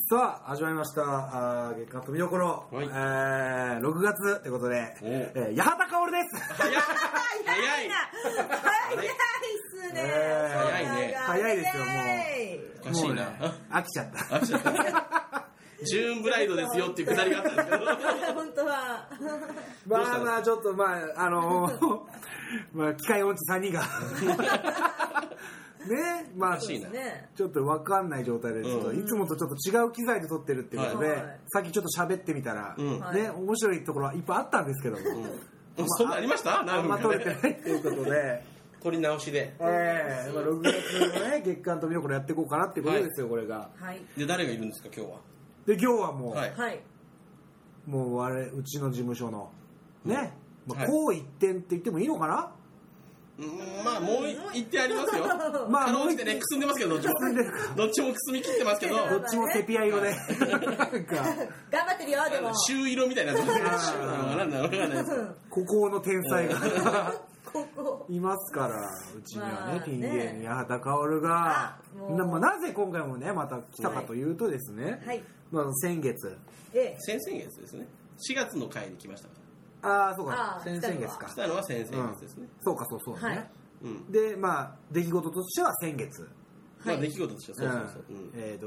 さあ始まりました月間と見どころ、 はい、 6月ってことで、八幡薫です。 早いっすね、 早いね、 早いですよ。もうおかしいな、 飽きちゃったジューンブライドですよっていうくだりがあったんですけど本当はまあちょっとまあ機械音痴3人がね、まあ欲しいな、 ちょっと分かんない状態で、いつもとちょっと違う機材で撮ってるっていうことで、さっきちょっと喋ってみたら、ね、面白いところはいっぱいあったんですけども、 そんなありました？ あんま撮れてないっていうことで撮り直しで、 6月のね月間と見どころやっていこうかなっていうことですよ、これが。 で誰がいるんですか今日は？ で今日はもう、もううちの事務所のね、こう一点って言ってもいいのかな。 まあもう一点ありますよ。まあもう一点ね、くすんでますけど、どっちもくすみ切ってますけど、 どっちもセピア色で頑張ってるよ。でも朱色みたいな、 孤高の天才がいますから、うちにはね、ピン芸人八幡薫がなぜ今回もねまた来たかというとですね、先月、 先々月ですね、4月の回に来ましたから。 そうか、先々月か。 来たのは先々月ですね。 そうか、そうね。で、出来事としては先月。 出来事としてはそう。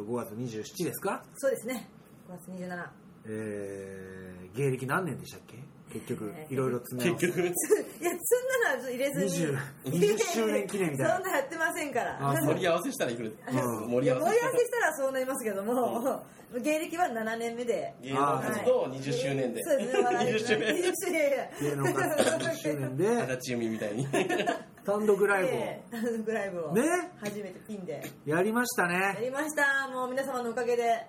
5月27ですか？ そうですね。5月27。 芸歴何年でしたっけ？結局いろいろ詰め合わせ。 いや、そんなのは入れずに 20周年記念みたいな。 そんなやってませんから。 盛り合わせしたらいくら盛り合わせしたらそうなりますけども、芸歴は7年目で、 芸能活動20周年で、 そうですね、 20周年芸能活動20周年で足立由美みたいに単独ライブをね、初めてピンでやりましたね。 やりました。もう皆様のおかげで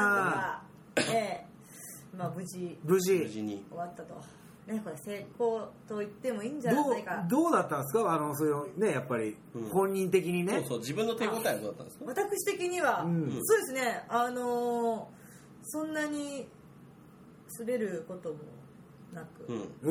無事に終わったと。ね、これ成功と言ってもいいんじゃないか。 どうだったんですか？そういうね、やっぱり本人的にね。 そう自分の手応えはどうだったんですか？ 私的には、そうですね。そんなに滑ることもなく。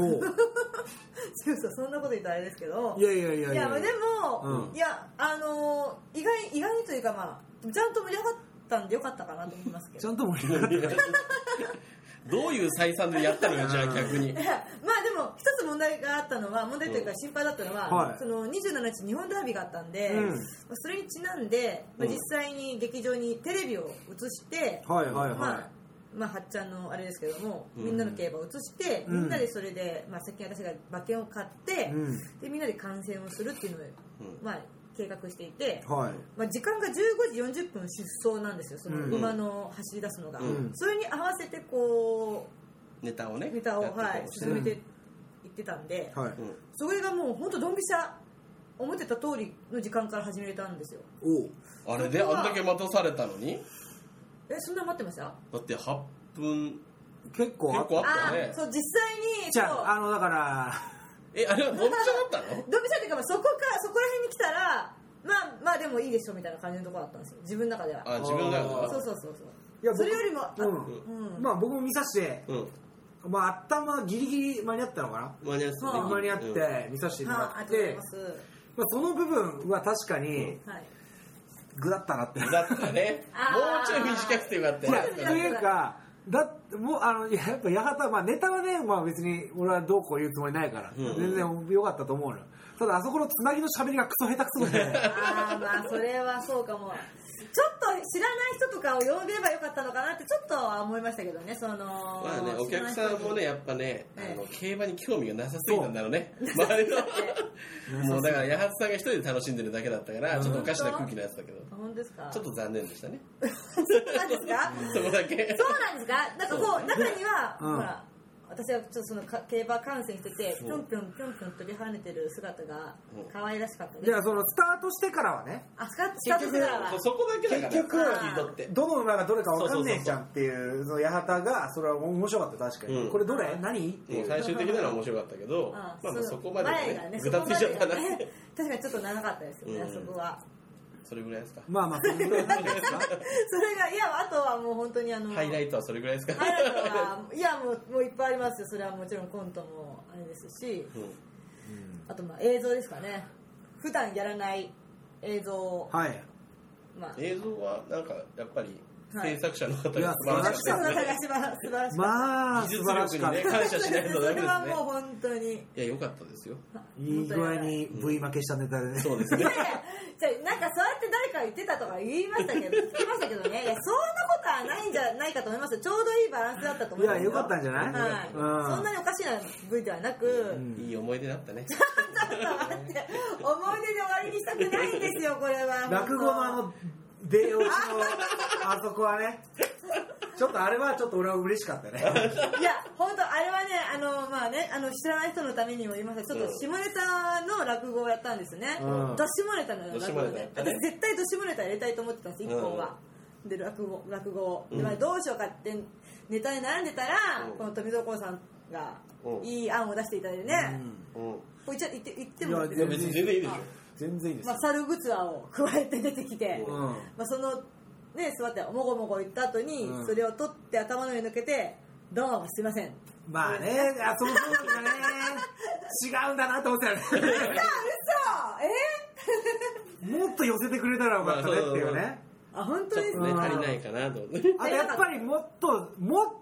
そうそんなこと言ったらあれですけど。いやでも、意外にというかちゃんと盛り上がったんでよかったかなと思いますけど。 ちゃんと盛り上がった。 どういう採算でやったのよ、じゃあ逆に。 でも一つ問題があったのは、問題というか心配だったのは、その27日日本ダービーがあったんで、それにちなんで、実際に劇場にテレビを映して、はっちゃんのあれですけども、みんなの競馬を映して、みんなでそれで、先に私が馬券を買って、でみんなで観戦をするっていうのを計画していて、時間が15時40分出走なんですよ、その馬の走り出すのが。それに合わせてこうネタを進めていってたんで、それがもう本当ドンピシャ思ってた通りの時間から始めたんですよ。 あれであんだけ待たされたのに？ そんな待ってました？ だって8分結構あったね。そう、実際にじゃあだからあれはドンピシャだったの？ ドンピシャっていうか、そこら辺に来たらでもいいでしょみたいな感じのところだったんですよ、自分の中では。 自分の中では。 そういや、それよりも僕も見させて、頭ギリギリ間に合ったのかな、間に合って見させてもらって、その部分は確かにグだったなって。 グだったね。もうちょい短くてよかったよ。 というかもうやっぱ八幡ネタはね、別に俺はどうこう言うつもりないから、全然良かったと思うのよ。ただあそこのつなぎの喋りがクソ下手くそでそれはそうかも。ちょっと知らない人とかを呼べばよかったのかなってちょっとは思いましたけどね。 お客さんもね、やっぱね、競馬に興味がなさすぎたんだろうね、周りの。もうだから八幡さんが一人で楽しんでるだけだったから、ちょっとおかしな空気のやつだけど、 本当ですか？ ちょっと残念でしたね。 そうなんですか？ そこだけ。 そうなんですか？なんかこう中にはほら、私はちょっとその競馬観戦してて、ぴょんぴょん飛び跳ねてる姿が可愛らしかったです。 じゃあそのスタートしてからはね、 スタートしてからはそこだけだから、 結局どの馬がどれか分かんねえじゃんっていうその八幡が、それは面白かった。確かにこれどれ何っていう最終的なのは面白かったけど、そこまでねぐたついちゃったな。 確かにちょっと長かったですよね、そこは。 それぐらいですか？ それぐらいですか？ それが、あとはもう本当にハイライトはそれぐらいですか？ ハイライトはもういっぱいありますよ。それはもちろんコントもあれですし、あと映像ですかね。普段やらない映像を、 映像はなんかやっぱり制作者の方が素晴らしかった。まあ素晴らしかった。 感謝しないとダメですね。それはもう本当に。 いや良かったですよ。 いい具合に V 負けしたネタでね。 そうですね。 じゃなんかそうやって誰か言ってたとか言いましたけどね。いやそんなことはないんじゃないかと思いますよ。ちょうどいいバランスだったと思いますよ。 いや良かったんじゃない？ はい。そんなにおかしな V ではなく、 いい思い出だったね。 ちょっと待って、思い出で終わりにしたくないんですよこれは。 落語の出落ちのあそこはね。ちょっとあれはちょっと俺は嬉しかったね。 いや本当あれはねまあね知らない人のためにも言いますがちょっと下ネタの落語をやったんですね。ど下ネタの落語で私絶対ど下ネタやりたいと思ってたんです1本は。で落語をで、まあ、どうしようかってネタに悩んでたらこの富所さんがいい案を出していただいてね。これ言ってもらって別に全然いいでしょ。 全然いいです。 まあ猿ぐつわを加えて出てきて、まあそのね、座ってもごもご言った後に、それを取って頭の上に抜けてどうもすいません。 まあね、その時がね違うんだなと思ったよね。嘘もっと寄せてくれたらよかったねっていうね。 あ本当ですね。 足りないかなと。 あとやっぱりもっと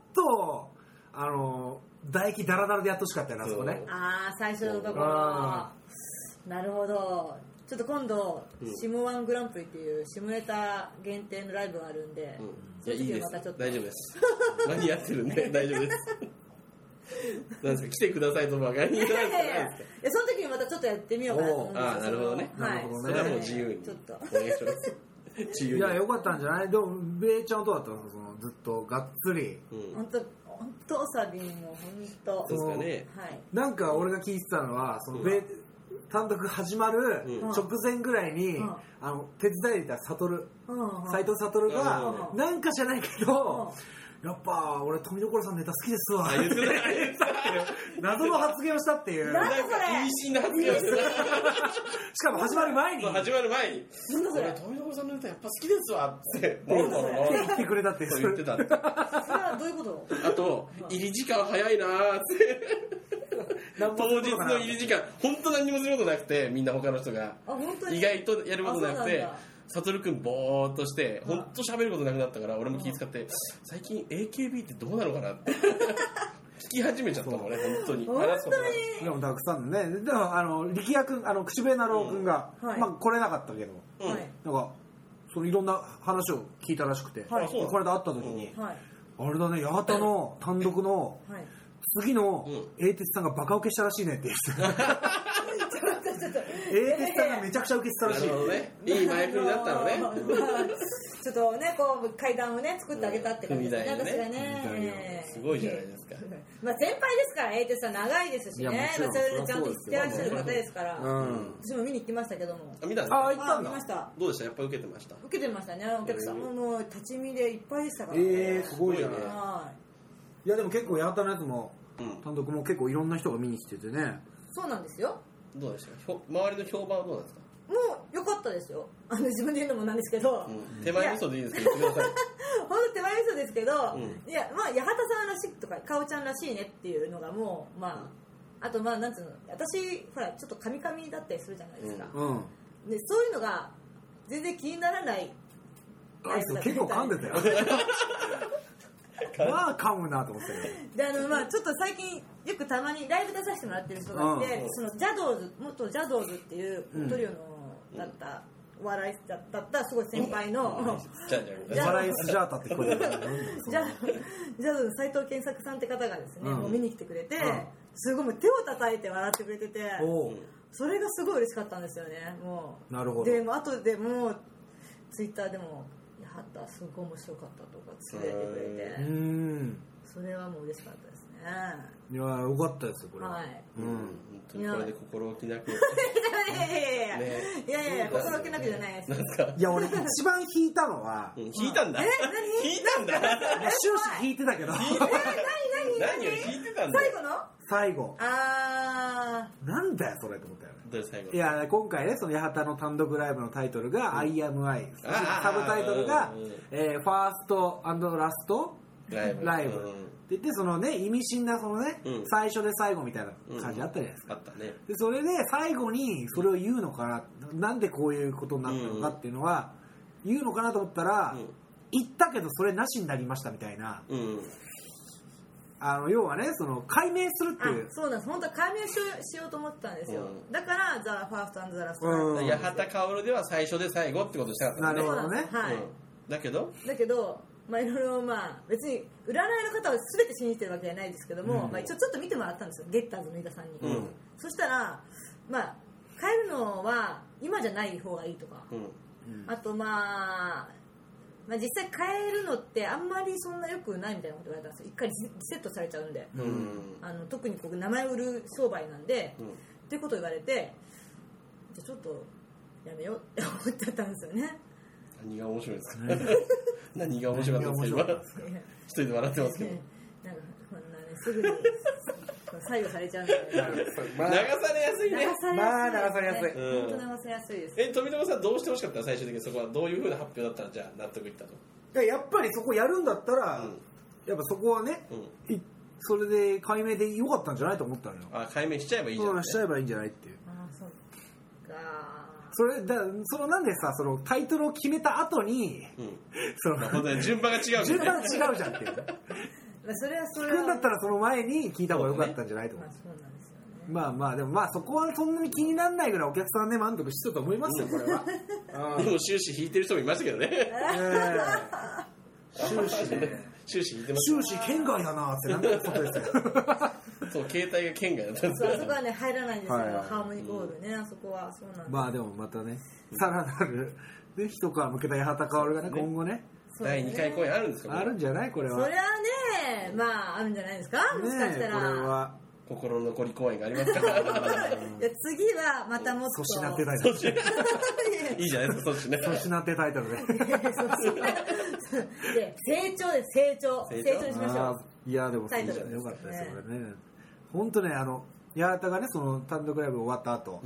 唾液ダラダラでやってほしかったよなそこね。 ああ最初のところ。なるほど。ちょっと今度、シムワングランプリっていうシムネタ限定のライブがあるんで、 いやいいです。大丈夫です。間に合ってるんで大丈夫です。なんですか来てくださいとばかりに。いやその時にまたちょっとやってみようかなと思います。 ああなるほどね。 はい。 それはもう自由に。 ちょっと。 お願いします。自由に。 いや良かったんじゃない？でもベイちゃんとだったのそのずっとがっつり。 本当サビも本当。 そうですかね。 はい。 なんか俺が聞いてたのはその単独始まる直前ぐらいに、手伝いでいた斎藤悟がなんかじゃないけど、やっぱ俺富所さんネタ好きですわ謎の発言をしたっていう。 なんかそれ意味深な発言をした。 しかも始まる前に俺富所さんのネタやっぱ好きですわって言ってくれたって言ってた。それはどういうこと？ あと入り時間早いなーって当日の入り時間本当何もすることなくてみんな他の人が意外とやることなくて悟くんぼーっとして本当喋ることなくなったから俺も気遣って最近 AKB ってどうなのかなって聞き始めちゃったのね本当に。 本当にでもたくさんね。でも力也くん口笛なろうくんがまあ来れなかったけどなんかそのいろんな話を聞いたらしくてこの間会った時にあれだね八幡の単独の次の英鉄さんがバカ受けしたらしいねって言ってた。英鉄さんがめちゃくちゃ受けてたらしい。 なるほどね。いい前振りだったのね。 ちょっとねこう階段をね作ってあげたって感じですね。私がね。すごいじゃないですか。 まあ先輩ですから英鉄さん長いですしね。それでちゃんと知ってらっしゃる方ですから。私も見に行きましたけども。 見たんですか？あ行ったんだ。 見ました。 どうでした？やっぱ受けてました？ 受けてましたね。お客さんも立ち見でいっぱいでしたから。 すごいじゃない。いやでも結構八幡のやつも単独も結構いろんな人が見に来ててね。 そうなんですよ。 どうでした？周りの評判はどうなんですか？ もう良かったですよ。自分で言うのもなんですけど、 手前味噌でいいですけど言ってください。 本当手前味噌ですけど、いやまあ八幡さんらしいとかかおちゃんらしいねっていうのがもうまああとまあなんつうの私ほらちょっとカミカミだったりするじゃないですか。でそういうのが全然気にならない。 結構噛んでたよ。まあ噛むなと思ってでまあちょっと最近よくたまにライブ出させてもらってる人がいて、そのジャドーズ元ジャドーズっていうトリオのだったお笑いだったすごい先輩の笑いスジャータって声でジャドーズの斉藤健作さんって方がですねもう見に来てくれてすごい手を叩いて笑ってくれててそれがすごい嬉しかったんですよね。もうなるほど。 でも後でもツイッターでもすごい面白かったとかつぶやいてくれてそれはもう嬉しかったですね。 いやよかったですよこれ。 はい。 本当にこれで心置きなく。いや心置きなくじゃないです。 いや俺一番引いたのは引いたんだ。引いたんだ。 終始引いてたけど。 何を引いてたんだ。 最後。なんだよそれと思ったよね。いや今回ねその八幡の単独ライブのタイトルが I am I、サブタイトルがファースト&ラストライブって言ってそのね意味深なそのね最初で最後みたいな感じあったじゃないですか。 あったね。 でそれで最後にそれを言うのかななんでこういうことになったのかっていうのは言うのかなと思ったら言ったけどそれなしになりましたみたいな、要はねその解明するっていう。 そうなんです。本当は解明しようと思ってたんですよ、だからザ・ファースト&ザ・ラスト、 八幡薫では最初で最後ってことしたかったね。なるほどね。 はい、 だけどいろいろ別に占いの方は全て信じてるわけじゃないですけども、ちょっと見てもらったんですよ、ゲッターズの井田さんに、そしたら変えるのは今じゃない方がいいとか、あと実際変えるのってあんまりそんな良くないみたいなこと言われたんですよ。一回リセットされちゃうんで、特にここ名前売る商売なんで、っていうことを言われて、じゃあちょっとやめようって思ってたんですよね。 何が面白いですか何が面白かったですか今一人で笑ってますけど、 なんかこんなねすぐに左右されちゃうんで流されやすいね。 流されやすい。 本当流されやすいです。 富友さんどうしてほしかったら最終的にそこはどういう風な発表だったらじゃあ納得いったの？やっぱりそこやるんだったら、やっぱそこはね、それで解明で良かったんじゃないと思ったのよ。 解明しちゃえばいいじゃん。 しちゃえばいいんじゃないっていう。 そっか。 そのなんでさ、そのタイトルを決めた後に、 本当に順番が違う。 順番が違うじゃんっていう。 それは聞くんだったらその前に聞いた方が良かったんじゃないと思う。 そうなんですよね。 でもそこはそんなに気にならないぐらいお客さんね満足してたと思いますよこれは。 でも終始引いてる人もいましたけどね。終始引いてます。 終始県外だなってなんてことですよ。 そう携帯が県外だったんですよ。 あそこはね入らないんですよ。ハーモニーコールね、あそこはそうなんです。 でもまたねさらなるね一皮向けた八幡薫がね今後ね。 第2回公演あるんですか？ あるんじゃないこれは。 それはねあるんじゃないですか、もしかしたら。 これは心残り公演がありますから次はまたもっと粗品ってタイトルいいじゃないですか。 粗品ってタイトルで成長です。成長にしましょう。 いやでもいいじゃない、よかったですこれね。本当ね八幡がねその単独ライブ終わった後、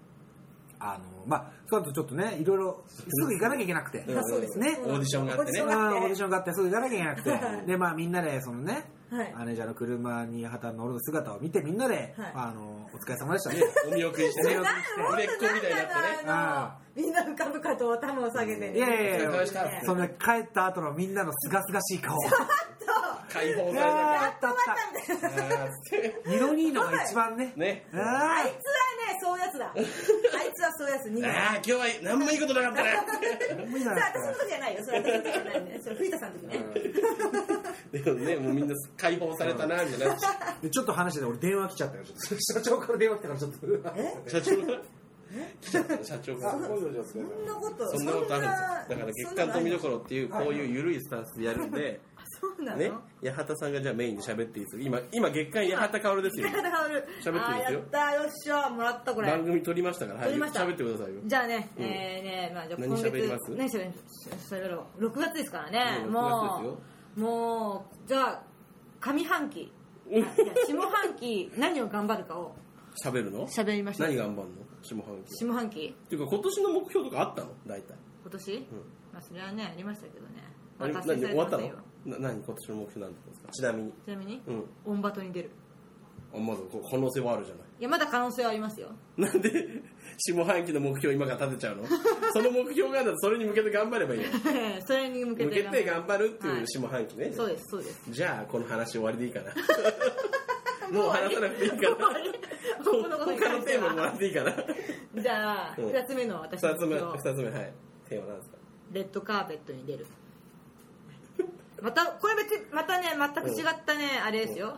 その後ちょっとねいろいろすぐ行かなきゃいけなくて、 そうですね、 オーディションがあってね、 オーディションがあってすぐ行かなきゃいけなくてでみんなでそのねマネージャーの車に八幡乗る姿を見てみんなでお疲れ様でしたねお見送りして売れっ子みたいになってね、 みんな深々と頭を下げて、 いやその帰った後のみんなのすがすがしい顔解放されたニロニーノが一番ねあいつはねそういうやつだ。あいつはそういうやつ。今日は何もいいことなかったね。 私の時じゃないよ。それ私の時じゃないね。それ藤田さんの時ね。 でもねもうみんな解放されたなみたいな。 ちょっと話で俺電話来ちゃったよ。社長から電話来たからちょっと。 社長から来ちゃった社長から。 そんなことあるんですよ。だから月刊富所っていうこういう緩いスタンスでやるんで。 そうなの？ ね、八幡さんがじゃあメインで喋っていいですよ。今月刊八幡薫ですよ。 八幡薫。 喋っていいですよ。 やったよっしゃもらったこれ。 番組撮りましたから。 撮りました。 喋ってくださいよ。 じゃあね、じゃあ何喋ります？ 何喋ろう。6月ですからね。もうじゃあ上半期、下半期何を頑張るかを喋るの？ 喋りましょう。 何頑張るの？下半期。っていうか今年の目標とかあったの？大体。 今年？それはねありましたけどね。 終わったの？何今年の目標なんですか？ちなみに、 オンバトに出る。 まだ可能性はあるじゃない。 いやまだ可能性はありますよ。 なんで下半期の目標今から立てちゃうの？その目標があるとそれに向けて頑張ればいいよ。 それに向けて頑張るっていう下半期ね。 そうですじゃあこの話終わりでいいかな。もう話さなくていいかな。他のテーマもらっていいかな。 じゃあ2つ目の私の目標。 2つ目はいテーマなんですか？ レッドカーペットに出る。これ別にまたね全く違ったねあれですよ。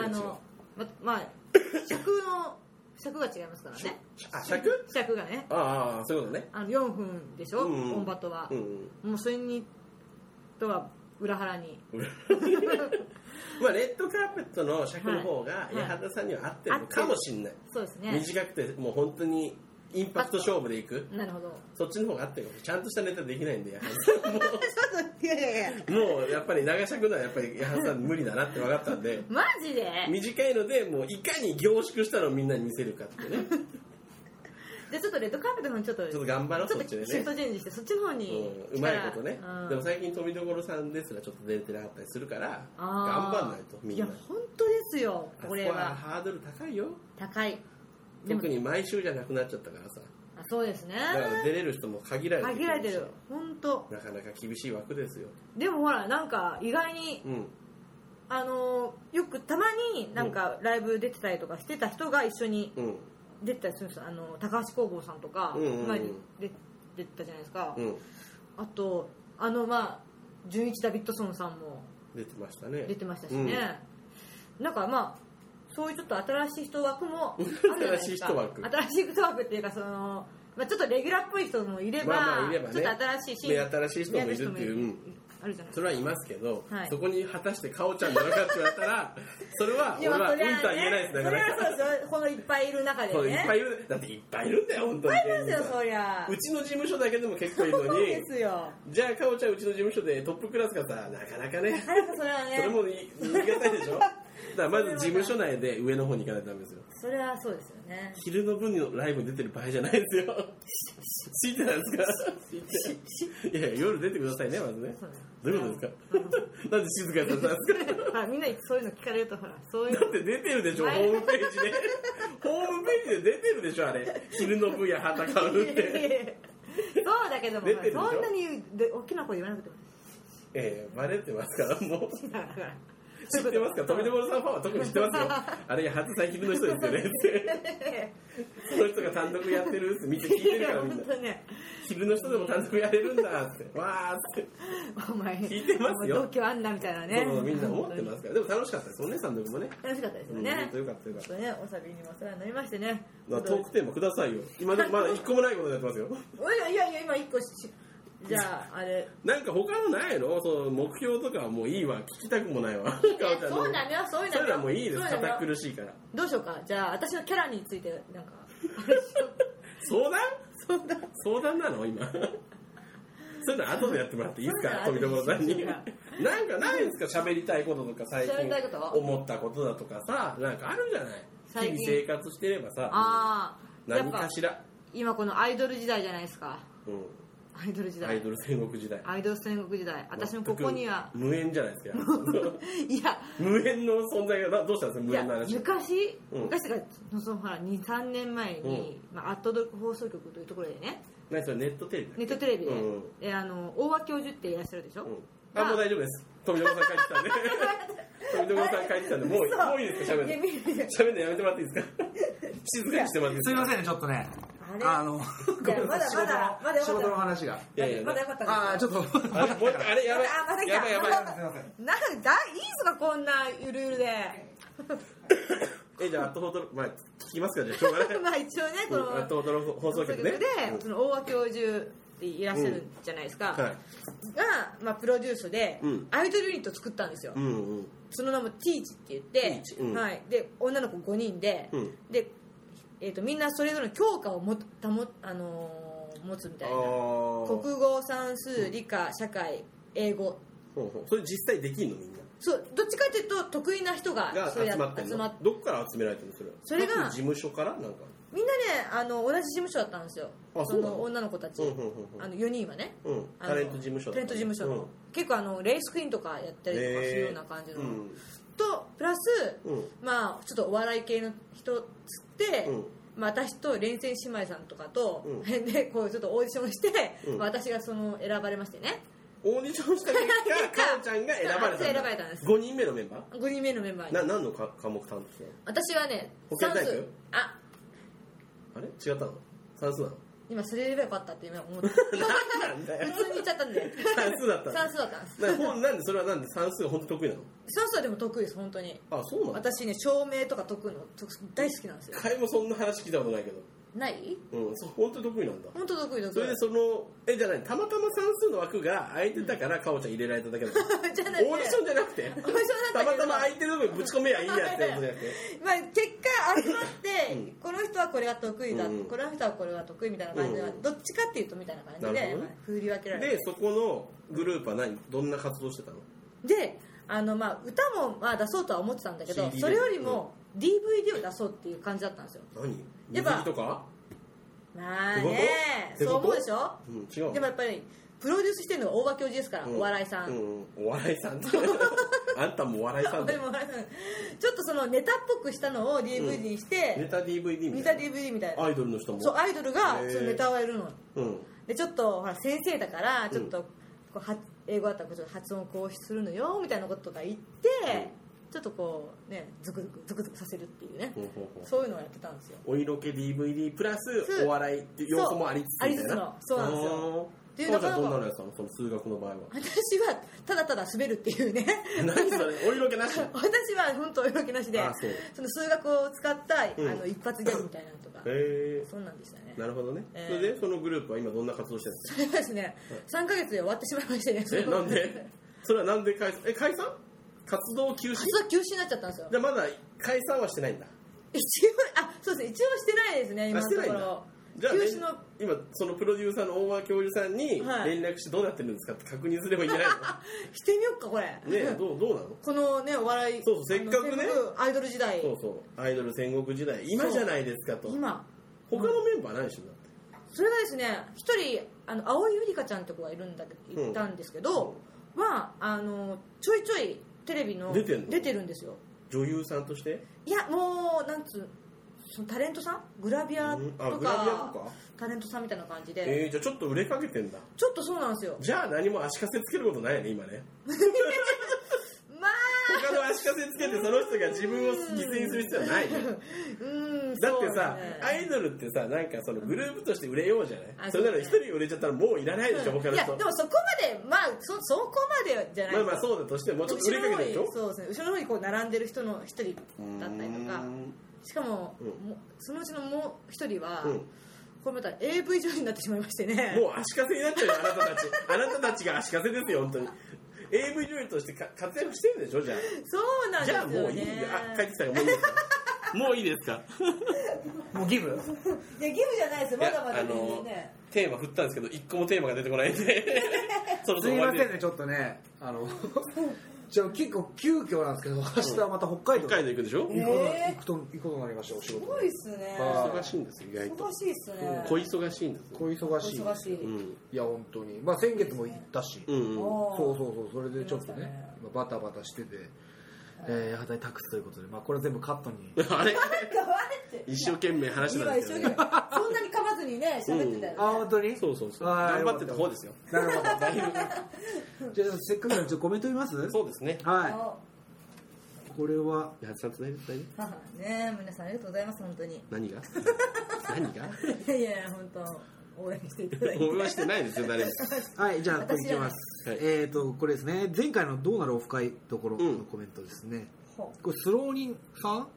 尺が違いますからね。尺がね。 そういうことね。 4分でしょ、オンバトは。もうそれにとは裏腹に。 レッドカーペットの尺の方が八幡さんには合ってるのかもしれない。 そうですね。 短くてもう本当にインパクト勝負でいく。 なるほど。 そっちの方が合ってるかも。ちゃんとしたネタできないんでもうやっぱり長尺のはやっぱり八幡さん無理だなって分かったんで。 マジで？ 短いのでもういかに凝縮したのをみんなに見せるかってね。 でちょっとレッドカーペットの方にちょっと頑張ろう。そっちでね。 シフトチェンジしてそっちの方にうまいことね。でも最近富所さんですらちょっと出てなかったりするから頑張んないとみんな。 いや本当ですよ。これはハードル高いよ。 高い。 特に毎週じゃなくなっちゃったからさ。 そうですね。 だから出れる人も限られてる。本当。 なかなか厳しい枠ですよ。 でもほらなんか意外に、よくたまになんかライブ出てたりとかしてた人が一緒に出てたりするんですよ。高橋工房さんとか前に出てたじゃないですか。あと純一ダビッドソンさんも出てましたね。 出てましたしね。なんかまあそういうちょっと新しい人枠もあるじゃないですか。新しい人枠っていうかちょっとレギュラーっぽい人もいれば、ちょっと新しい人もいるっていう、 あるじゃないですか。 それはいますけど、そこに果たしてかおちゃんなのかって言われたら、それは俺はうんとは言えないです。だからそれはそうですよ。このいっぱいいる中でね。 いっぱいいる。だっていっぱいいるんだよ本当に。 いっぱいいるんですよそりゃ。 うちの事務所だけでも結構いるのに。 そうですよ。 じゃあかおちゃんうちの事務所でトップクラスがさ、なかなかね。 それはね。 それも言い難いでしょ。だからまず事務所内で上の方に行かないとダメですよ。 それはそうですよね。 昼の分のライブに出てる場合じゃないですよ。知ってたんですか？いや夜出てくださいねまずね。どういうことですか？なんで静かにさせたんですか？ みんなそういうの聞かれるとほらそういう。 だって出てるでしょホームページで。ホームページで出てるでしょあれ。昼の分や戦うって。 そうだけどもそんなに大きな声言わなくても。 バレてますからもう。知ってますか？富所さんファンは特に知ってますよ。あれ初最近の人ですよねってその人が単独やってるって見て聞いてるからみんな、昼の人でも単独やれるんだってわーってお前聞いてますよ。 度胸あんなみたいなね。 そうみんな思ってますから。でも楽しかったですよね単独もね。 楽しかったですよね。 よかったよかったね。おしゃべりにもお世話になりましてね。 トークテーマくださいよ。今まだ一個もないことやってますよ。 いや今一個じゃああれなんか他のないの？その目標とかはもういいわ。聞きたくもないわ。 そうなのよ。そういうのはもういいです。堅苦しいから。 どうしようか。じゃあ私のキャラについてなんか相談なの今。そういうの後でやってもらっていいですか？富所さんに。なんかないですか？喋りたいこととか最近思ったことだとかさ、なんかあるんじゃない？日々生活してればさ、何かしら。 今このアイドル時代じゃないですか。アイドル戦国時代。 私もここには無縁じゃないですか。 いや無縁の存在がどうしたんですか？無縁の話。 昔とかそのほら 2,3 年前にアットドック放送局というところでね。 何それネットテレビ？ ネットテレビで大和教授っていらっしゃるでしょ。 もう大丈夫です。富所さん帰ってきたんで。富所さん帰ってきたんでもういいですか？喋るのやめてもらっていいですか？静かにしてもらっていいですか？ すいませんねちょっとね。まだ仕事の話が。 まだよかった。 ちょっと。 あれやばい。やばい。 なんかいいですかこんなゆるゆるで。 じゃあアットフォート聞きますかじゃあしょうがない。 一応ねこのアットフォート放送局でその大和教授っていらっしゃるじゃないですか。がプロデュースでアイドルユニット作ったんですよ。その名もティーチって言って、で女の子5人でで。みんなそれぞれの教科を持つみたいな。国語、算数、理科、社会、英語。 それ実際できるのみんな？ そうどっちかというと得意な人が集まってるの。どこから集められてるのそれは？それが事務所からなんか。 みんなね同じ事務所だったんですよ。その女の子たち4人はね。 タレント事務所の。 結構レイスクイーンとかやったりとかするような感じの。とプラスちょっとお笑い系の人つって、私と連戦姉妹さんとかと、でこうちょっとオーディションして、私が選ばれましてね。 オーディションした結果かおちゃんが選ばれたんです。5人目のメンバー？ 5人目のメンバーに。 何の科目担当したの？ 私はね算数。あれ違ったの？算数なの？ 今それ言えばよかったって今思ったなんだよ普通に言っちゃったんで算数だったんですなんでそれはなんで算数が本当得意なの？ 算数はでも得意です本当に。 そうなの？ 私ね証明とか解くの大好きなんですよ。 一回もそんな話聞いたことないけど。 ない？ 本当得意なんだ。 本当得意。 それでじゃないたまたま算数の枠が空いてたからかおちゃん入れられただけだ。 じゃなくてオーディションじゃなくてたまたま空いてるとこにぶち込めやいいやってことじゃなくて結果集まってこの人はこれが得意だ、この人はこれが得意みたいな感じで、どっちかっていうとみたいな感じで振り分けられて。 でそこのグループはどんな活動してたの？ で歌も出そうとは思ってたんだけど、それよりも DVD を出そうっていう感じだったんですよ。 水着とか？ まあねそう思うでしょ。 違う。 でもやっぱりプロデュースしてるのが大場教授ですから、お笑いさん、 お笑いさんってあんたもお笑いさんだよちょっとそのネタっぽくしたのを DVD にして、 ネタ DVD みたいな、ネタ DVD みたいな、 アイドルの人も、 そうアイドルがそのネタをやるの、でちょっとほら先生だからちょっとこう英語だったら発音をこうするのよみたいなこととか言って、ちょっとこうねズクズクさせるっていうね、そういうのをやってたんですよ。 お色気 DVD プラスお笑いっていう要素もありつつみたいな。 そうなんですよ。 でどんなのやつなの、その数学の場合は。 私はただただ滑るっていうね。 何それ、お色気なし。 私は本当お色気なしで、その数学を使った一発ギャグみたいなのとか、そんなんでしたね。 なるほどね。それでそのグループは今どんな活動してるんですか。 それがですね、3ヶ月で終わってしまいましてね。 なんで？それはなんで解散？活動休止？ 活動休止になっちゃったんですよ。 じゃあまだ解散はしてないんだ。 そうですね、一応してないですね、今のところ。 じゃあ、今そのプロデューサーの大場教授さんに連絡してどうなってるんですかって確認すればいいんじゃないの？ してみようかこれ。 ね、どうなの？ このねお笑い、 そうせっかくねアイドル時代、 そうアイドル戦国時代今じゃないですかと。 今他のメンバー何してるんだって。 それがですね、一人青井ゆりかちゃんって子がいたんですけど、ちょいちょいテレビの出てるんですよ。 女優さんとして？ いやもうなんつう。そのタレントさんグラビアとかタレントさんみたいな感じで、 じゃあちょっと売れかけてんだ。 ちょっとそうなんですよ。 じゃあ何も足かせつけることないよね今ね。 まあ他の足かせつけてその人が自分を犠牲にする必要はないよ。だってさ、アイドルってさ、なんかそのグループとして売れようじゃない。それなら一人売れちゃったらもういらないでしょ他の人。いやでもそこまでそこまでじゃない。 まあそうだとしてもちょっと売れかけてるでしょ。 そうですね。後ろの方にこう並んでる人の一人だったりとか。しかも、そのうちのもう一人は、これまた AV 女優になってしまいましてね。 もう足かせになっちゃうよあなたたち。あなたたちが足かせですよ本当に。AV 女優として活躍してるでしょじゃあ。 そうなんですよね。 じゃあもういいよ。帰ってきたらもういいですか。もういいですか。 もうギブ？ いやギブじゃないですよ。まだまだね。 テーマ振ったんですけど一個もテーマが出てこないんで。 すいませんねちょっとねじゃあ結構急遽なんですけど、明日はまた北海道行くでしょ。 行くことになりました。お仕事。 すごいっすね。 忙しいんです意外と。 忙しいっすね。 小忙しいんです。 小忙しい。いや本当に。まあ先月も行ったし。そうそれでちょっとねバタバタしてて。働い託すということで、まあこれ全部カットに。 あれ？一生懸命話してたんですよね。そんなに噛まずにね喋ってたよね。 あ本当に？ そう。頑張ってた方ですよ。 なるほど。じゃあせっかくなのでちょっとコメント見ます？ そうですね。 はい。これはやつさんつないでね皆さんありがとうございます本当に。 何が？ いや本当。応援していただいて。 応援してないですよ誰も。 はい、じゃあこれいきます。これですね、前回のどうなるオフ会ところのコメントですね。これスローニンさん？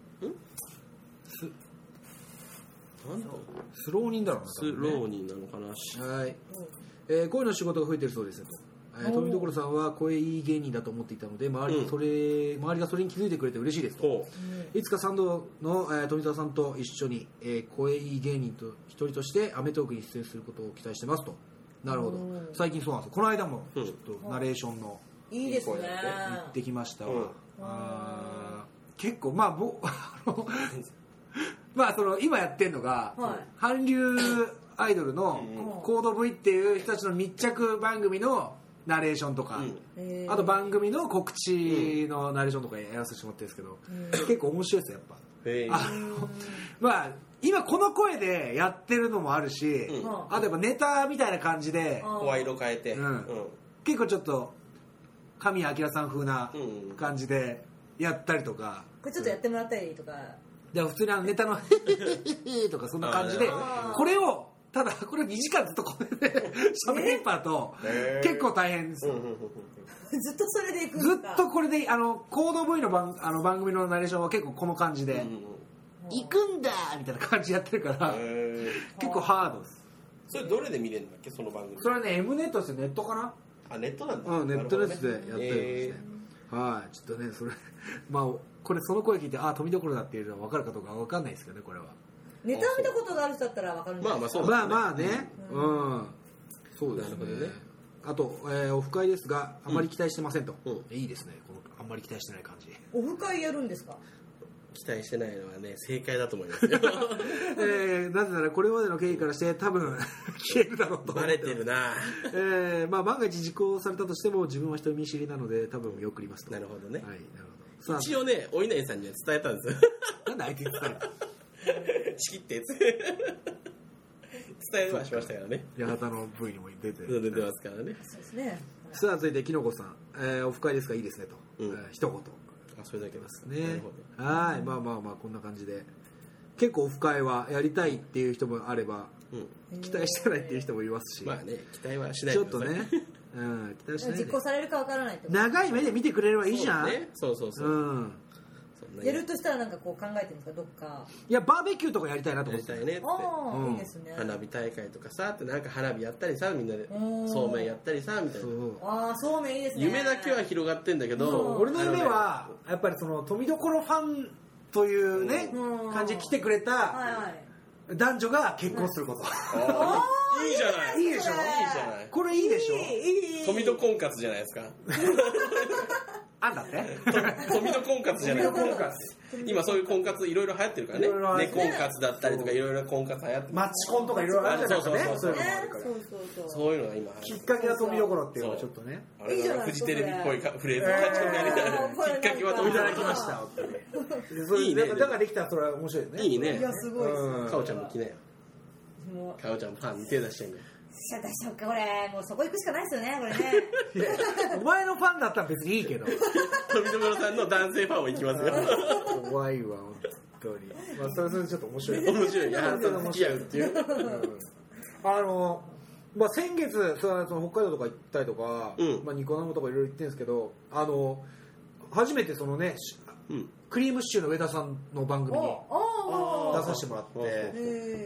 スローニンだろうな。 スローニンなのかな。 はい。声の仕事が増えてるそうですと。富所さんは声いい芸人だと思っていたので周りがそれに気づいてくれて嬉しいですと。いつかサンドの富澤さんと一緒に声いい芸人と一人としてアメトークに出演することを期待してますと。なるほど。最近そうなんですよ。この間もちょっとナレーションのいいですね。 行ってきましたわ。結構まあその今やってるのが韓流アイドルのコード V っていう人たちの密着番組のナレーションとか、あと番組の告知のナレーションとかやらせてもらってるんですけど、結構面白いですよやっぱ。まあ今この声でやってるのもあるし、あとやっぱネタみたいな感じで声色変えて、 結構ちょっと神谷明さん風な感じでやったりとか、 これちょっとやってもらったりとか、 で普通にネタのとかそんな感じで、これをただこれ2時間ずっとこれで喋りっぱと結構大変ですよ。 ずっとそれでいくんですか？ ずっとこれでコード V の番組のナレーションは結構この感じで行くんだみたいな感じでやってるから結構ハードです。 それどれで見れるんだっけその番組？ それはね M ネットですよ。ネットかな。 あネットなんだ。 ネットのやつでやってるんですね。はいちょっとねそれまあこれその声聞いて富所だっていうのは分かるかどうか分かんないですけどねこれは。 ネタを見たことがある人だったら分かるんじゃないですか。 まあね。そうですね。あとオフ会ですがあまり期待してませんと。いいですねこのあんまり期待してない感じ。 オフ会やるんですか？ 期待してないのはね正解だと思いますよなぜならこれまでの経緯からして多分消えるだろうとバレてるなまあ万が一実行されたとしても自分は人見知りなので多分見送りますと。 なるほどね、 はい、なるほど。 一応ねお稲荷さんには伝えたんですよなんで相手に伝えた仕切って伝えはしましたからね。 八幡の V にも出てますからね。 そうですね。 さあ続いてきのこさん、オフ会ですかいいですねと、一言。 あ、それだけですね。はい、まあまあまあこんな感じで結構オフ会はやりたいっていう人もあれば、期待してないっていう人もいますし、 まあね期待はしないちょっとね、期待しないで実行されるかわからないと。 長い目で見てくれればいいじゃん。 そうそうそう。 やるとしたらなんかこう考えてるんですかどっか。 いやバーベキューとかやりたいなと思って。 やりたいねって。 いいですね。 花火大会とかさってなんか花火やったりさみんなでそうめんやったりさみたいな。 ああそうめんいいですね。 夢だけは広がってんだけど、 俺の夢はやっぱりその富所ファンというね感じで来てくれた男女が結婚すること。 いいじゃない。 いいでしょ。いいじゃない。これいいでしょ。 富戸婚活じゃないですか。 あんだって。 富戸婚活じゃないですか。今そういう婚活いろいろ流行ってるからね。ね婚活だったりとかいろいろ婚活流行ってる。 マッチコンとかいろいろあるじゃないですかね。 そういうのが今。 きっかけは富所っていうのはちょっとね。 あれがフジテレビっぽいフレーズやりたい。きっかけは富所。いただきました。いいね。だからできたらそれは面白いね。 いいね。 いやすごい。 かおちゃんも来なよ。かおちゃんファンに手出してんね。 出しちゃうかこれもうそこ行くしかないですよねこれね。 お前のファンだったら別にいいけど富所さんの男性ファンを行きますよ。 怖いわ本当に。まあそれちょっと面白い。 面白い。やはり付き合うっていう。 まあ先月その北海道とか行ったりとか、まあニコ生とかいろいろ行ってるんですけど、初めてそのねクリームシチューの上田さんの番組に出させてもらって、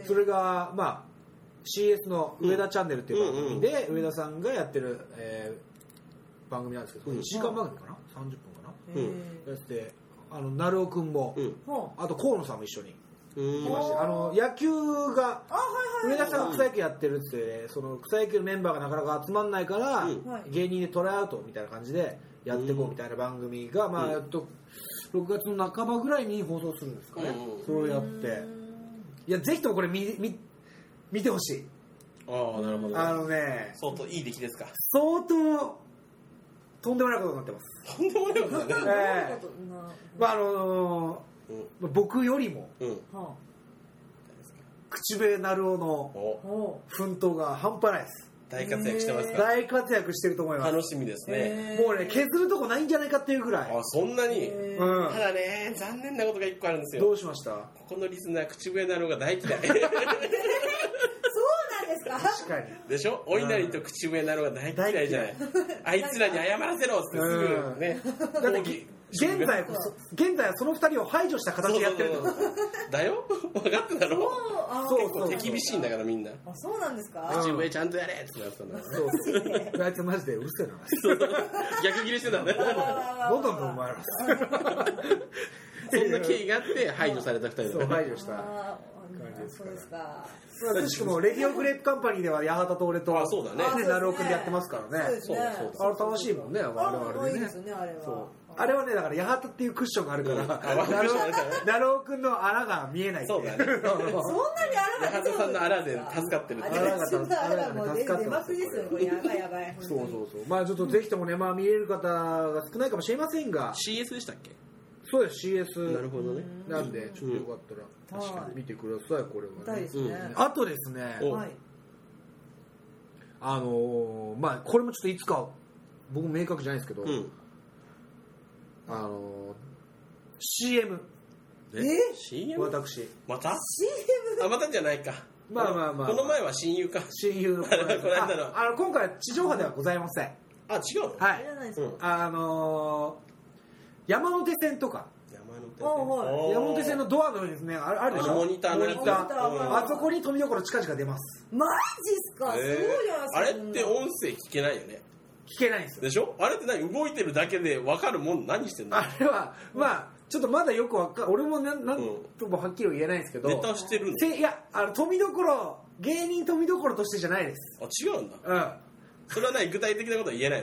それがまあCS の上田チャンネルっていう番組で上田さんがやってる番組なんですけど、1時間番組かな30分かなやって成尾くんもあと河野さんも一緒にいまして、野球が上田さんが草野球やってるってその草野球のメンバーがなかなか集まんないから芸人でトライアウトみたいな感じでやっていこうみたいな番組がまあやっと6月の半ばぐらいに放送するんですかね。それをやっていやぜひともこれ見てほしい。 ああなるほど。相当いい出来ですか。 相当とんでもないことになってます。 とんでもないことだね。 まあ僕よりも口笛成尾の奮闘が半端ないです。 大活躍してますか。 大活躍してると思います。 楽しみですね。 もうね削るとこないんじゃないかっていうぐらい。 あそんなに。ただね残念なことが一個あるんですよ。 どうしました。 ここのリスナー口笛成尾が大嫌い。 確かにでしょ。お稲荷と口笛なのが大嫌いじゃない。あいつらに謝らせろってすぐね。 だって現在はその二人を排除した形でやってるのだよ。分かってたろ。そう手厳しいんだからみんな。 あそうなんですか。 口笛ちゃんとやれってなったんだ。 そうあいつマジでうるせえな。 逆ギレしてたんだよ。 どんどんお前ら。 そんな経緯があって排除された二人。 そう排除した感じですから。そうですか。 しかもレディオグレープカンパニーでは八幡と俺とそうだね成尾くんでやってますからね。 そうあれ楽しいもんね。あれね。あれはねだから八幡っていうクッションがあるから成尾くんの穴が見えない。 そうだね。そんなに穴が八幡さんの穴で助かってる。 穴が助かってます。 やばい。 そうまあちょっとぜひともねまあ見れる方が少ないかもしれませんが。 CS でしたっけ。 そうです CS なるほどね。 なんでちょっとよかったら確かに見てくださいこれはね。 あとですねまあこれもちょっといつか僕明確じゃないですけどCM CM 私また CM あまたじゃないか。 まあこの前は親友か。 親友のこの今回は地上波ではございません。 あ違うの。 はい山手線とか山手線のドアのですねあるでしょ。 モニターあそこに富所近々出ます。 マジっすか。すごいじゃないですか。 あれって音声聞けないよね。 聞けないんですよ。 でしょ。あれって何動いてるだけで分かるもん。何してんの。 あれはまあちょっとまだよく俺もなんともはっきり言えないんですけどネタしてるの。 いや富所芸人富所としてじゃないです。 あ違うんだ。それは何具体的なことは言えないのまだ。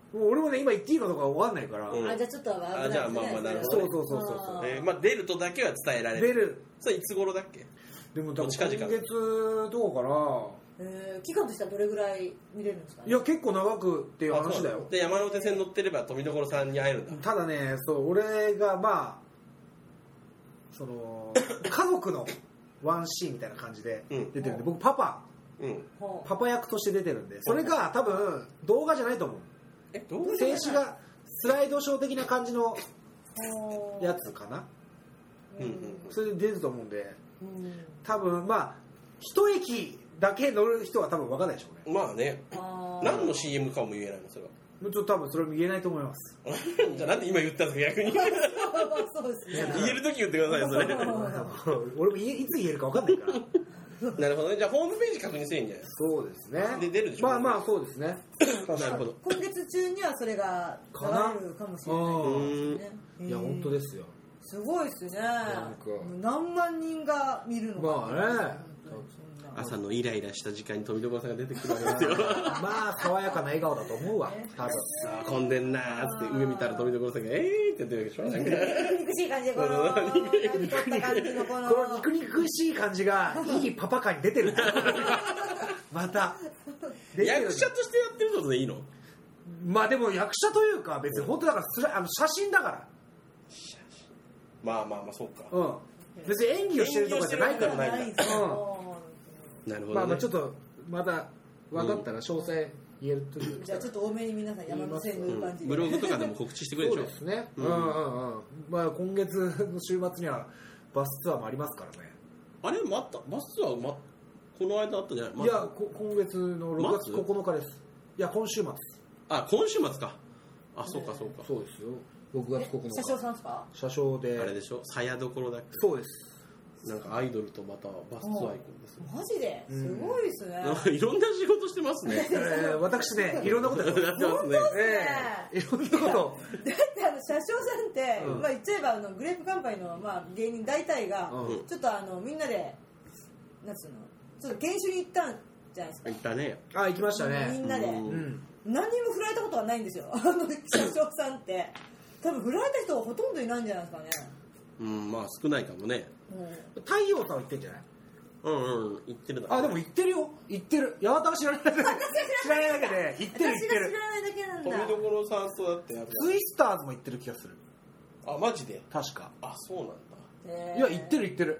俺もね今言っていいのとか分かんないから、 じゃあちょっとじゃあまあまあなるほど、そうまあ出るとだけは伝えられる。 出る。 それいつ頃だっけ？ でも多分今月どうかな。 期間としてはどれぐらい見れるんですかね。 いや結構長くっていう話だよ。 で山手線乗ってれば富所さんに会えるんだ。 ただね、そう俺がまあその家族のワンシーンみたいな感じで出てるんで、僕パパ役として出てるんで、それが多分動画じゃないと思う。静止画スライドショー的な感じのやつかな。それで出ると思うんで、多分まあ一駅だけ乗る人は多分分かんないでしょうね。まあね。何の CM かも言えないのそれは。 ちょっと多分それも言えないと思います。 じゃあなんで今言ったんですか逆に。 そうですね。 言える時言ってくださいそれ。 俺もいつ言えるか分かんないから。 なるほどね。じゃあホームページ確認せえんじゃないですか。 そうですね。 で出るでしょ。 まあそうですね。 なるほど。 今月中にはそれが流れるかもしれないですね。 いや本当ですよ。 すごいですね。何万人が見るのか。 まあね。 朝のイライラした時間に富所さんが出てくるわけですよ。 まあ爽やかな笑顔だと思うわ。多分。 さあ混んでんなーって上見たら富所さんがって言ってるでしょ。 憎々しい感じでこの憎々しい感じがいいパパ感に出てる。また役者としてやってることでいいの？ まあでも役者というか別に本当だから写真だから。 まあそうか。 別に演技をしてるとかじゃないからないんだ。 なるほど、ね。 まあちょっとまた分かったら詳細言えるとき、 じゃあちょっと多めに皆さん山手線の感じで、 ブログとかでも告知してくれるでしょ。 そうですね。まあ今月の週末にはバスツアーもありますからね。 あれバスツアーこの間あったじゃない？ いや今月の6月9日です。いや今週末。 今週末か。そうか。 そうですよ。6月9日。 車掌さんですか？ 車掌で。 あれでしょ。鞘所だっけ？ そうです。 なんかアイドルとまたバスツアー行くんですよ。 マジで？すごいですね。 いろんな仕事してますね。 私ね、いろんなことやってます。 本当ですね。 いろんなこと。 だって車掌さんって、まあ言っちゃえばグレープカンパニーの芸人大体がちょっとみんなでなんつうの、ちょっと研修に行ったんじゃないですか。 行ったね。 行きましたね。 みんなで。何にも振られたことはないんですよ。車掌さんって多分振られた人はほとんどいないんじゃないですかね。 まあ少ないかもね。 太陽さんは言ってんじゃない？ 言ってるだ。 でも言ってるよ。言ってる。八幡は知らないだけで。知らないだけで言ってる。 私が知らないだけなんだ。 富所さんとだってツイスターズも言ってる気がする。 マジで？ 確か。 そうなんだ。 いや言ってる。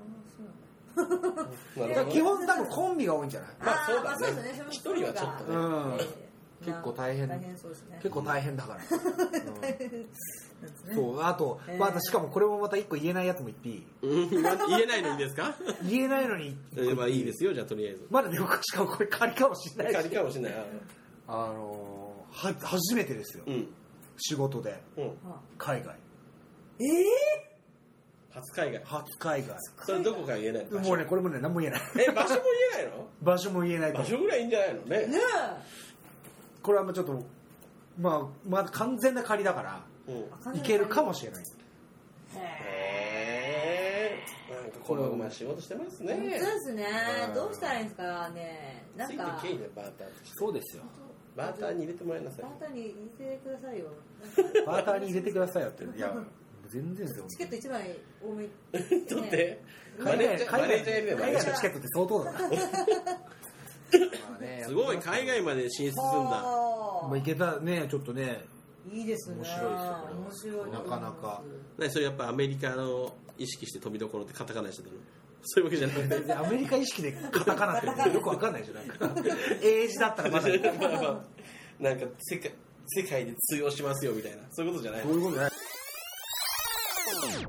基本多分コンビが多いんじゃない？ そうだね。一人はちょっとね。 結構大変。結構大変だから。そう、あと、しかもこれもまた一個言えないやつも言っていい？ 言えないのにですか？ 言えないのに。 まあいいですよ、じゃあとりあえず。 まだね、しかもこれ仮かもしれない。 仮かもしれない。 初めてですよ。仕事で。海外。 初海外。それどこか言えないの？ もうね、これもね、何も言えない。 場所も言えないの？ 場所も言えない。 場所ぐらいいいんじゃないのね。 これはちょっと、まあ完全な仮だから、いけるかもしれない。 なんかこれま仕事してますね。 そうですね。どうしたらいいんですかね。なんか。 そうですよ。 バーターに入れてもらいなさい。 バーターに入れてくださいよ。 バーターに入れてくださいよって。いや、全然ですよ。 チケット1枚多め。 取って。 海外のチケットって相当だな。 すごい海外まで進出するんだ。 いけたね、ちょっとね。 いいですね。 面白いですよ。なかなか。 それやっぱアメリカの意識して富所ってカタカナにしてたの？そういうわけじゃなくて。 アメリカ意識でカタカナってよくわかんないじゃん。英字だったらまだ。 なんか世界で通用しますよみたいな、そういうことじゃない。 そういうことじゃない。